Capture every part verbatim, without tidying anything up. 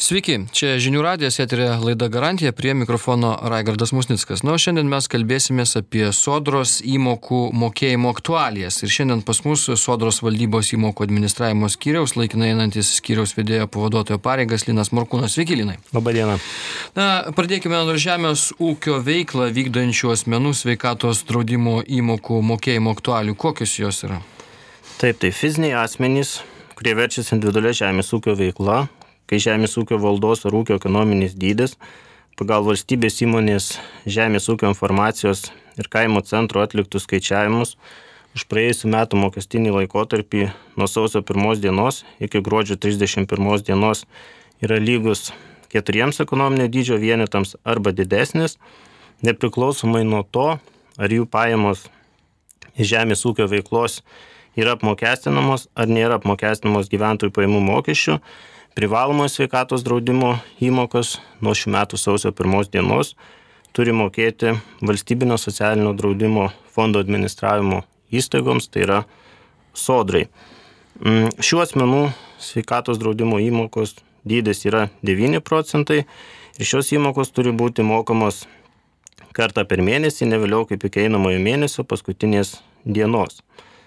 Sveiki, čia Žinių radijas, eteryje laida Garantija, prie mikrofono Raigardas Musnickas. Na, o šiandien mes kalbėsimės apie Sodros įmokų mokėjimo aktualijas. Ir šiandien pas mus Sodros valdybos įmokų administravimo skyriaus laikinai einantis skyriaus vedėjo pavaduotojo pareigas Linas Morkūnas. Sveiki, Linai. Labą dieną. Na, pradėkime nuo žemės ūkio veiklą vykdančių asmenų sveikatos draudimo įmokų mokėjimo aktualijų. Kokios jos yra? Taip, tai fiziniai asmenys, kurie verčiasi individualia žemės ūkio veikla, kai žemės ūkio valdos ar ūkio ekonominis dydis pagal valstybės įmonės žemės ūkio informacijos ir kaimo centro atliktus skaičiavimus už praėjusių metų mokestinį laikotarpį nuo sausio pirmos dienos iki gruodžio trisdešimt pirmos dienos yra lygus keturiems ekonominio dydžio vienetams arba didesnis, nepriklausomai nuo to, ar jų pajamos iš žemės ūkio veiklos yra apmokestinamos ar nėra apmokestinamos gyventojų pajamų mokesčių. Privalomo sveikatos draudimo įmokos nuo šių metų sausio pirmos dienos turi mokėti valstybinio socialinio draudimo fondo administravimo įstaigoms, tai yra Sodrai. Šių asmenų sveikatos draudimo įmokos dydis yra devyni procentai ir šios įmokos turi būti mokamos kartą per mėnesį, ne vėliau kaip iki einamojo mėnesio paskutinės dienos.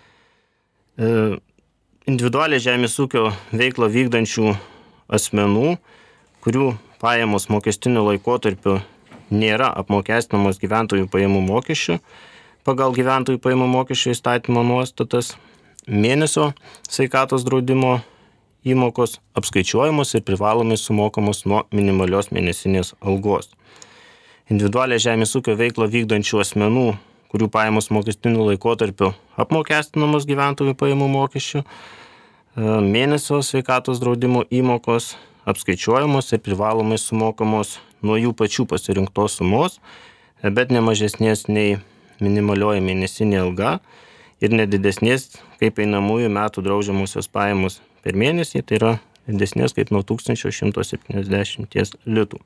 Individualią žemės ūkio veiklą vykdančių asmenų, kurių pajamos mokestiniu laikotarpiu nėra apmokestinamos gyventojų pajamų mokesčių pagal gyventojų pajamų mokesčio įstatymo nuostatas, mėnesio sveikatos draudimo įmokos apskaičiuojamos ir privalomai sumokamos nuo minimalios mėnesinės algos. Individualią žemės ūkio veiklą vykdančių asmenų, kurių pajamos mokestiniu laikotarpiu apmokestinamos gyventojų pajamų mokesčių, mėnesio sveikatos draudimo įmokos apskaičiuojamos ir privalomai sumokamos nuo jų pačių pasirinktos sumos, bet ne mažesnės nei minimalioji mėnesinė alga ir nedidesnės kaip einamųjų metų draudžiamosios pajamos per mėnesį, tai yra didesnės kaip nuo tūkstančio šimto septyniasdešimties litų.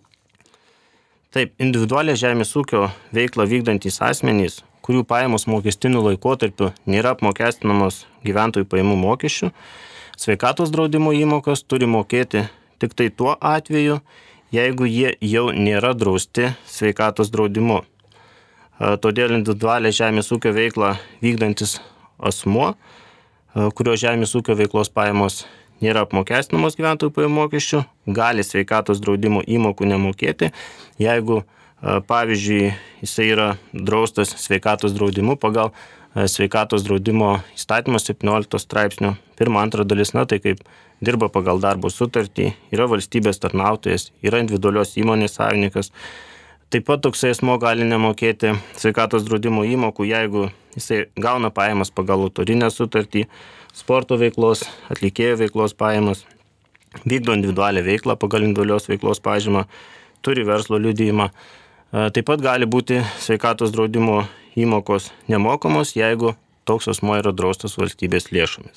Taip, individualią žemės ūkio veiklą vykdantys asmenys, kurių pajamos mokestiniu laikotarpiu nėra apmokestinamos gyventojų pajamų mokesčių, sveikatos draudimo įmokas turi mokėti tik tai tuo atveju, jeigu jie jau nėra drausti sveikatos draudimu. Todėl individualią žemės ūkio veiklą vykdantis asmuo, kurio žemės ūkio veiklos pajamos nėra apmokestinamos gyventojų pajamų mokesčių, gali sveikatos draudimo įmokų nemokėti, jeigu pavyzdžiui, jisai yra draustas sveikatos draudimu pagal sveikatos draudimo įstatymo septyniolikto straipsnio pirma antra dalis, na tai kaip dirba pagal darbo sutartį, yra valstybės tarnautojas, yra individualios įmonės savininkas. Taip pat toksai asmuo gali nemokėti sveikatos draudimo įmokų, jeigu jisai gauna pajamas pagal autorinę sutartį, sporto veiklos, atlikėjo veiklos pajamas, vykdo individualią veiklą pagal individualios veiklos pažymą, turi verslo liudijimą. Taip pat gali būti sveikatos draudimo įmokos nemokamos, jeigu toks asmuo yra draustas valstybės lėšomis.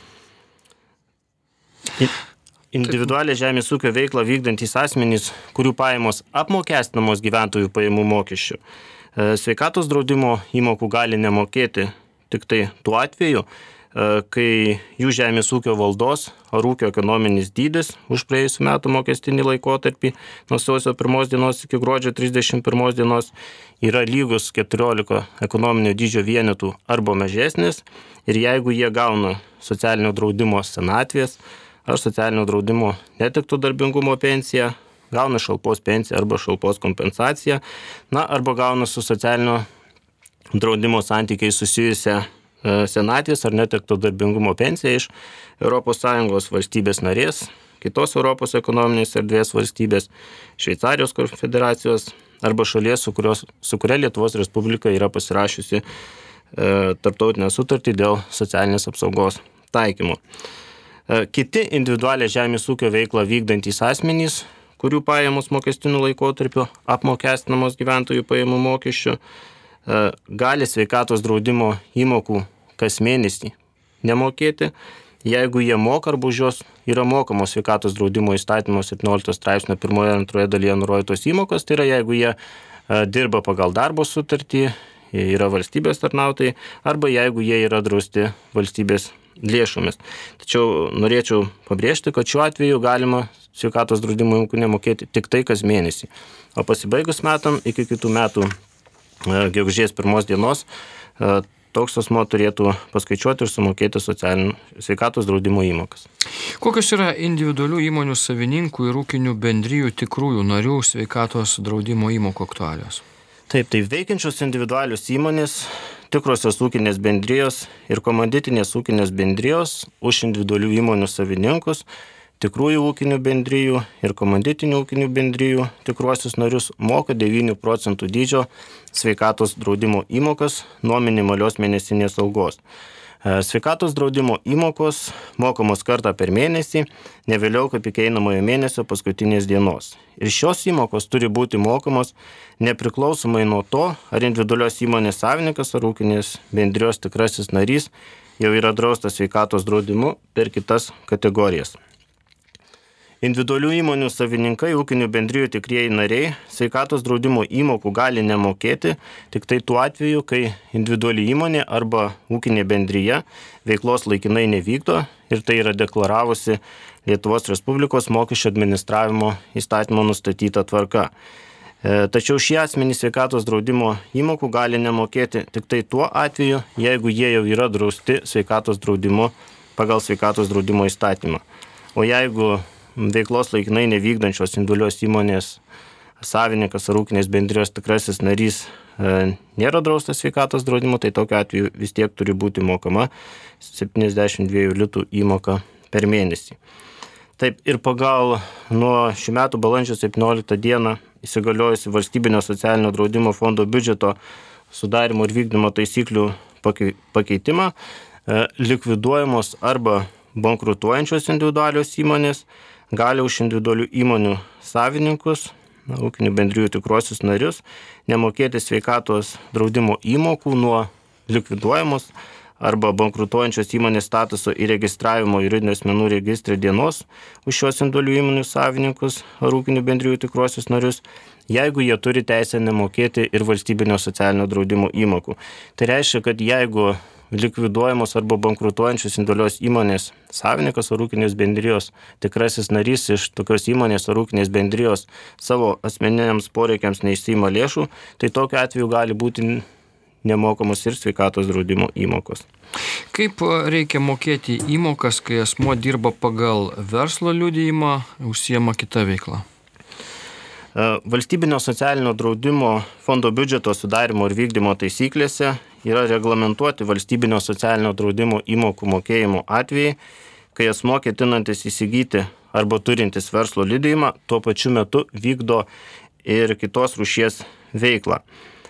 Individualią žemės ūkio veiklą vykdantys asmenys, kurių pajamos apmokestinamos gyventojų pajamų mokesčių, sveikatos draudimo įmokų gali nemokėti tik tai tuo atveju, kai jų žemės ūkio valdos ar ūkio ekonominis dydis už praėjusių metų mokestinį laikotarpį nuo sausio pirmos dienos iki gruodžio trisdešimt pirmos dienos yra lygus keturiolika ekonominio dydžio vienetų arba mažesnis ir jeigu jie gauna socialinio draudimo senatvės ar socialinio draudimo netekto darbingumo pensiją, gauna šalpos pensiją arba šalpos kompensaciją, na arba gauna su socialinio draudimo santykiai susijusią senatvės ar netekto darbingumo pensiją iš Europos Sąjungos valstybės narės, kitos Europos ekonominės erdvės valstybės, Šveicarijos konfederacijos arba šalies, su, kurios, su kuria Lietuvos Respublika yra pasirašiusi e, tarptautinę sutartį dėl socialinės apsaugos taikymo. E, kiti individualią žemės ūkio veiklą vykdantys asmenys, kurių pajamos mokestiniu laikotarpiu apmokestinamos gyventojų pajamų mokesčių, gali sveikatos draudimo įmokų kas mėnesį nemokėti, jeigu jie moka arba už juos yra mokamos sveikatos draudimo įstatymo septyniolikto straipsnio pirmoje ir antroje dalyje nurodytos įmokos, tai yra jeigu jie dirba pagal darbo sutartį, yra valstybės tarnautojai, arba jeigu jie yra drausti valstybės lėšomis. Tačiau norėčiau pabrėžti, kad šiuo atveju galima sveikatos draudimo įmokų nemokėti tik tai kas mėnesį. O pasibaigus metam iki kitų metų gegužės pirmos dienos toks asmuo turėtų paskaičiuoti ir sumokėti socialinių sveikatos draudimo įmokas. Kokios yra individualių įmonių savininkų ir ūkinių bendrijų tikrųjų narių sveikatos draudimo įmokų aktualios? Taip, tai veikiančios individualios įmonės, tikrosios ūkinės bendrijos ir komanditinės ūkinės bendrijos už individualių įmonių savininkus, tikrųjų ūkinių bendrijų ir komanditinių ūkinių bendrijų tikruosius narius moka devynių procentų dydžio sveikatos draudimo įmokas nuo minimalios mėnesinės algos. Sveikatos draudimo įmokos mokamos kartą per mėnesį, ne vėliau kaip iki einamojo mėnesio paskutinės dienos. Ir šios įmokos turi būti mokamos nepriklausomai nuo to, ar individualios įmonės savininkas ar ūkinės bendrijos tikrasis narys jau yra draustas sveikatos draudimu per kitas kategorijas. Individualių įmonių savininkai, ūkinių bendrijų tikrieji nariai sveikatos draudimo įmokų gali nemokėti tik tai tuo atveju, kai individuali įmonė arba ūkinė bendrija veiklos laikinai nevykdo ir tai yra deklaravusi Lietuvos Respublikos mokesčių administravimo įstatymo nustatyta tvarka. Tačiau šie asmenys sveikatos draudimo įmokų gali nemokėti tik tai tuo atveju, jeigu jie jau yra drausti sveikatos draudimu pagal sveikatos draudimo įstatymą. O jeigu veiklos laikinai nevykdančios individualios įmonės savininkas ar ūkinės bendrijos tikrasis narys e, nėra draustas sveikatos draudimu, tai tokiu atveju vis tiek turi būti mokama septyniasdešimt dviejų litų įmoka per mėnesį. Taip, ir pagal nuo šių metų balandžio septynioliktą dieną įsigaliojusi valstybinio socialinio draudimo fondo biudžeto sudarimo ir vykdymo taisyklių pakeitimą, e, likviduojamos arba bankrutuojančios individualios įmonės gali už individualių įmonių savininkus, na, ūkinių bendrijų tikruosius narius, nemokėti sveikatos draudimo įmokų nuo likviduojamos arba bankrutuojančios įmonės statuso įregistravimo juridinių asmenų registre dienos už šios individualių įmonių savininkus ar ūkinių bendrijų tikruosius narius, jeigu jie turi teisę nemokėti ir valstybinio socialinio draudimo įmokų. Tai reiškia, kad jeigu likviduojamos arba bankrutuojančios individualios įmonės savininkas ar ūkinės bendrijos tikrasis narys iš tokios įmonės ar ūkinės bendrijos savo asmeniniams poreikiams neišsiima lėšų, tai tokiu atveju gali būti nemokamos ir sveikatos draudimo įmokos. Kaip reikia mokėti įmokas, kai asmuo dirba pagal verslo liudijimą, užsiema kita veikla? Valstybinio socialinio draudimo fondo biudžeto sudarimo ir vykdymo taisyklėse yra reglamentuoti valstybinio socialinio draudimo įmokų mokėjimo atvejai, kai asmuo ketinantis įsigyti arba turintis verslo liudijimą tuo pačiu metu vykdo ir kitos rūšies veiklą.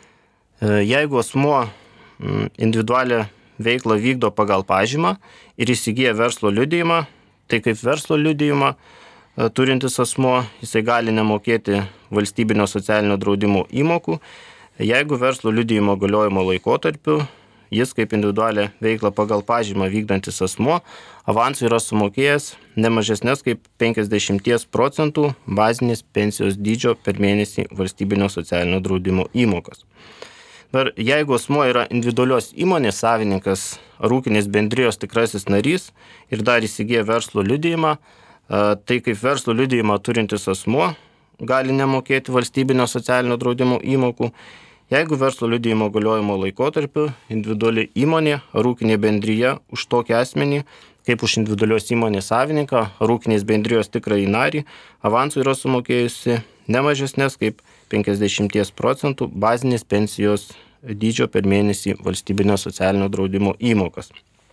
Jeigu asmuo individualią veiklą vykdo pagal pažymą ir įsigyja verslo liudijimą, tai kaip verslo liudijimą turintis asmuo, jisai gali nemokėti valstybinio socialinio draudimo įmokų, jeigu verslo liudijimo galiojimo laikotarpiu jis kaip individualią veiklą pagal pažymą vykdantis asmuo avansų yra sumokėjęs ne mažesnės kaip penkiasdešimt procentų bazinės pensijos dydžio per mėnesį valstybinio socialinio draudimo įmokas. Dar jeigu asmuo yra individualios įmonės savininkas ar ūkinės bendrijos tikrasis narys ir dar įsigyja verslo liudijimą, tai kaip verslo liudijimą turintis asmuo gali nemokėti valstybinio socialinio draudimo įmokų, jeigu verslo liudijimo galiojimo laikotarpiu individuali įmonė ar ūkinė bendrija už tokį asmenį, kaip už individualios įmonės savininką ar ūkinės bendrijos tikrąjį narį, avansų yra sumokėjusi ne mažesnės kaip penkiasdešimt procentų bazinės pensijos dydžio per mėnesį valstybinio socialinio draudimo įmokas.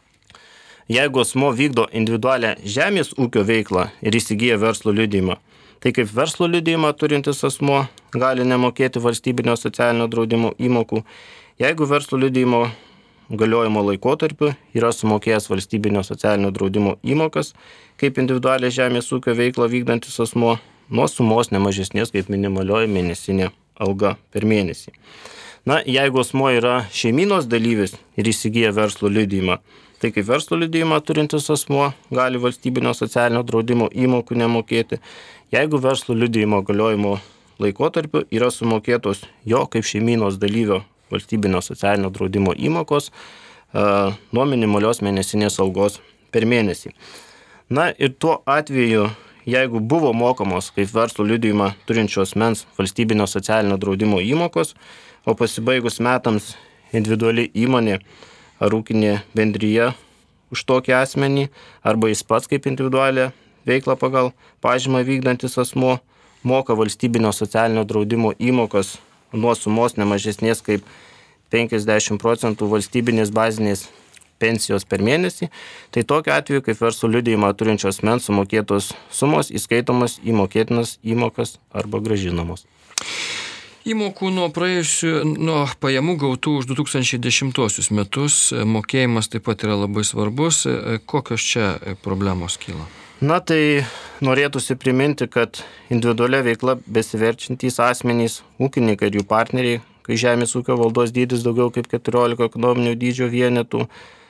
Jeigu asmuo vykdo individualią žemės ūkio veiklą ir įsigyja verslo liudijimą, tai kaip verslo liudijimą turintis asmuo gali nemokėti valstybinio socialinio draudimo įmokų, jeigu verslo liudijimo galiojimo laikotarpiu yra sumokėjęs valstybinio socialinio draudimo įmokas, kaip individualią žemės ūkio veiklą vykdantis asmuo, nuo sumos nemažesnės kaip minimalioji mėnesinė alga per mėnesį. Na, jeigu asmuo yra šeimynos dalyvis ir įsigyja verslo liudijimą, tai kaip verslo liudijimą turintis asmuo gali valstybinio socialinio draudimo įmokų nemokėti, jeigu verslo liudijimo galiojimo laikotarpiu yra sumokėtos jo kaip šeimynos dalyvio valstybinio socialinio draudimo įmokos nuo minimalios mėnesinės algos per mėnesį. Na ir tuo atveju, jeigu buvo mokamos kaip verslo liudijimą turinčios asmens valstybinio socialinio draudimo įmokos, o pasibaigus metams individuali įmonė ar ūkinė bendryja už tokį asmenį, arba jis pats kaip individualią veiklą pagal pažymą vykdantis asmuo, moka valstybinio socialinio draudimo įmokas nuo sumos nemažesnės kaip penkiasdešimt procentų valstybinės bazinės pensijos per mėnesį, tai tokiu atveju kaip verslo liudijimą turinčios asmens sumokėtos sumos įskaitomas į mokėtinas įmokas arba grąžinamos. Įmokų nuo praėjusių, nuo pajamų gautų už du tūkstančiai dešimtuosius metus mokėjimas taip pat yra labai svarbus. Kokios čia problemos kyla? Na tai norėtųsi priminti, kad individualia veikla besiverčiantys asmenys, ūkininkai ir jų partneriai, kai žemės ūkio valdos dydis daugiau kaip keturiolika ekonominio dydžio vienetų,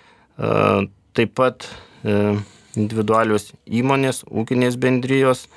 taip pat individualios įmonės, ūkinės bendrijos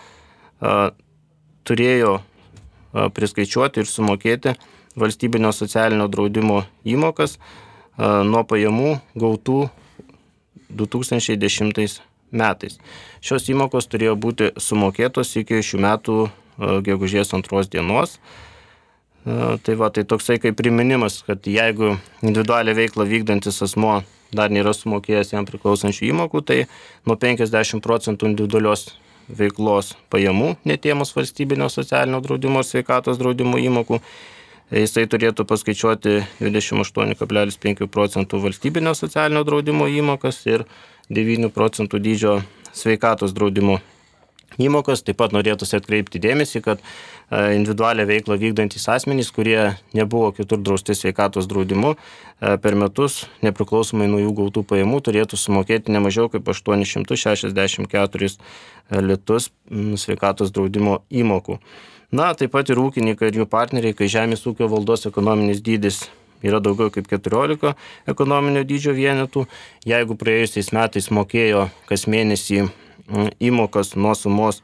turėjo priskaičiuoti ir sumokėti valstybinio socialinio draudimo įmokas nuo pajamų gautų du tūkstančiai dešimtais metais. Šios įmokos turėjo būti sumokėtos iki šių metų gegužės antros dienos. Tai va, tai toksai kaip priminimas, kad jeigu individualią veiklą vykdantis asmuo dar nėra sumokėjęs jam priklausančių įmokų, tai nuo penkiasdešimt procentų individualios veiklos pajamų netėmus valstybinio socialinio draudimo ir sveikatos draudimo įmokų, jisai turėtų paskaičiuoti dvidešimt aštuoni kablelis penki procentų valstybinio socialinio draudimo įmokas ir devyni procentų dydžio sveikatos draudimo įmokas. Taip pat norėtųsi atkreipti dėmesį, kad individualią veiklą vykdantys asmenys, kurie nebuvo kitur drausti sveikatos draudimu, per metus, nepriklausomai nuo jų gautų pajamų, turėtų sumokėti ne mažiau kaip aštuonis šimtus šešiasdešimt keturis litus sveikatos draudimo įmokų. Na, taip pat ir ūkininkai ir jų partneriai, kai žemės ūkio valdos ekonominis dydis yra daugiau kaip keturiolika ekonominio dydžio vienetų, jeigu praėjusiais metais mokėjo kas mėnesį įmokas nuo sumos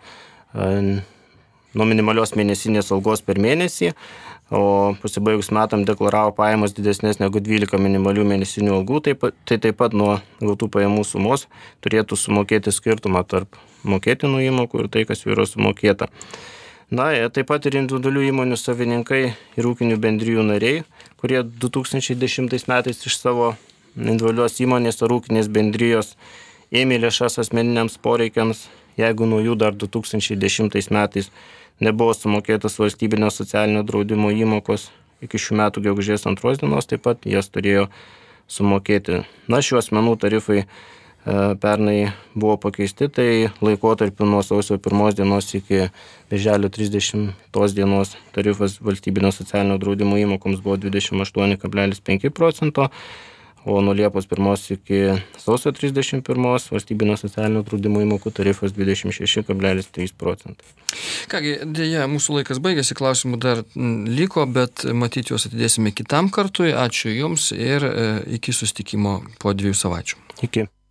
nuo minimalios mėnesinės algos per mėnesį, o pasibaigus metam deklaravo pajamas didesnės negu dvylika minimalių mėnesinių algų, tai, tai taip pat nuo gautų pajamų sumos turėtų sumokėti skirtumą tarp mokėtinų įmokų ir tai, kas jau yra sumokėta. Na, taip pat ir individualių įmonių savininkai ir ūkinių bendrijų nariai, kurie du tūkstančiai dešimtais metais iš savo individualios įmonės ar ūkinės bendrijos ėmė lėšas asmeniniams poreikiams, jeigu nuo jų dar du tūkstančiai dešimtais metais nebuvo sumokėtas valstybinio socialinio draudimo įmokos iki šių metų gegužės antros dienos, taip pat jas turėjo sumokėti. Na, šių asmenų tarifai pernai buvo pakeisti, tai laikotarpiu nuo sausio pirmos dienos iki birželio trisdešimtos dienos tarifas valstybinio socialinio draudimo įmokoms buvo dvidešimt aštuoni kablelis penki procento, o nuo Liepos pirmos iki sausio trisdešimt pirmos valstybinio socialinio draudimo įmokų tarifas dvidešimt šeši kablelis trys procento. Kągi, dėja, mūsų laikas baigėsi, klausimų dar liko, bet matyt juos atidėsime kitam kartui. Ačiū Jums ir iki susitikimo po dviejų savaičių. Iki.